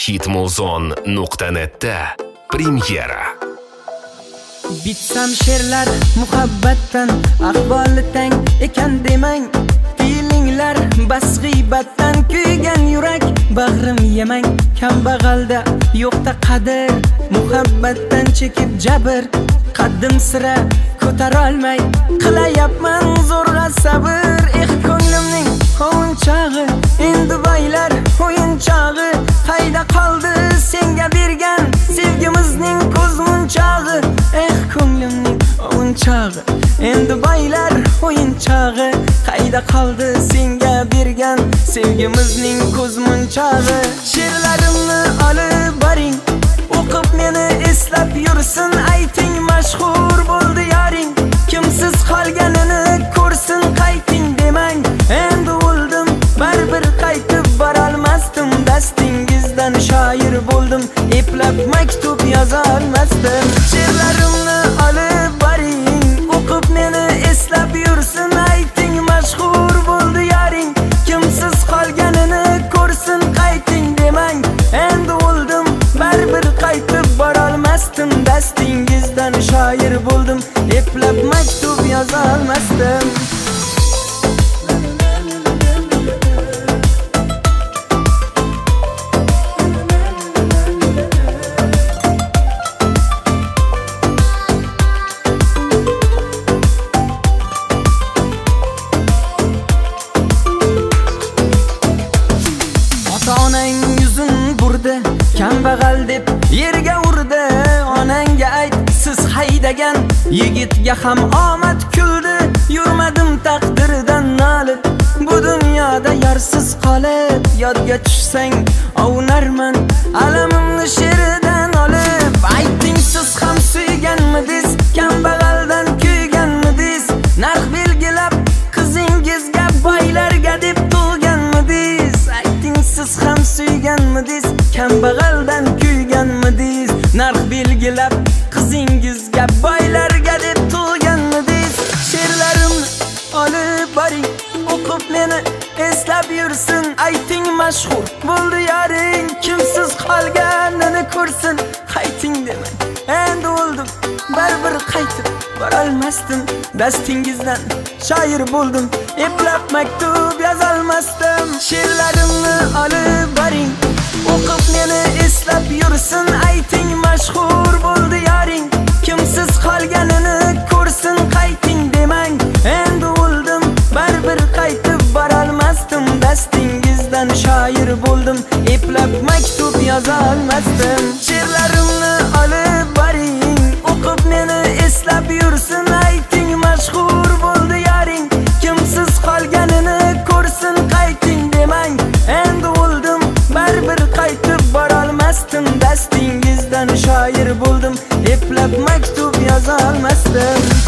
Hitmuzon.net'da premyera. Bitsam she'rlar muhabbatdan, ahvoli tang ekan demang. Feelinglar bas g'iybatdan, kuygan yurak bag'rim yemang. Kambag'alda yo'qda qadr, muhabbatdan chekib jabr. Qaddim sira ko'tara olmay qilayapman zo'rg'a sabr. Ko'nglimning qovunchog'i endi baylar o'yinchog'i. Qayda qoldi senga bergan sevgimizning ko'zmunchog'i? Ko'nglimning qovunchog'i endi baylar o'yinchog'i. Qayda qoldi senga bergan sevgimizning ko'zmunchog'i? She'rlarimni olib boring, o'qib meni eslab yursin. Ayting mashhur bo'ldi yoring, kimsiz qolganini ko'rsin. Qayting demang, endi o'ldim, baribir qaytib borolmasdim. Dastingizdan shoir bo'ldim, eplab maktub yoza olmasdim. She'rlarimni olib boring, o'qib meni eslab yursin. Ayting mashhur bo'ldi yoring, kimsiz qolganini ko'rsin. Qayting demang, endi o'ldim, baribir qaytib borolmasdim. Dastingizdan shoir bo'ldim, eplab maktub yoza olmasdim. Onang yuzin burdi, kambag'al deb yerga urdi. Onangga ayt, siz haydagan yigitga ham omad kuldi. Yurmadim taqdirdan nolib, bu dunyoda yorsiz qolib. Yodga tushsang ovunarman alamimni she'ridan olib. Ayting, siz ham suyganmidingiz, kambag'aldan kuyganmidingiz? Narx belgilab qizingizga boylarga deb tug'ganmidingiz? Ayting, siz ham suyganmidingiz, kambag'aldan kuyganmidingiz? Narx belgilab qizingizga boylarga deb tug'ganmidingiz? She'rlarimni olib boring, o'qib meni eslab yursin. Ayting mashhur bo'ldi yoring, kimsiz qolganini ko'rsin. Qayting demang, endi o'ldim, baribir qaytib borolmasdim. Dastingizdan shoir bo'ldim, eplab maktub yozolmasdim. She'rlarimni olib boring, o'qib meni eslab yursin. Ayting mashhur bo'ldi yoring, kimsiz qolganini ko'rsin. Qayting demang, endi o'ldim, baribir qaytib borolmasdim. Dastingizdan shoir bo'ldim, eplab maktub yoza olmasdim. She'rlarimni olib boring, o'qib meni eslab yursin. Ayting mashhur bo'ldi yoring, kimsiz qolganini ko'rsin. Qayting demang, endi o'ldim, baribir qaytib borolmasdim. Dastingizdan shoir bo'ldim, eplab maktub yoza olmasdim.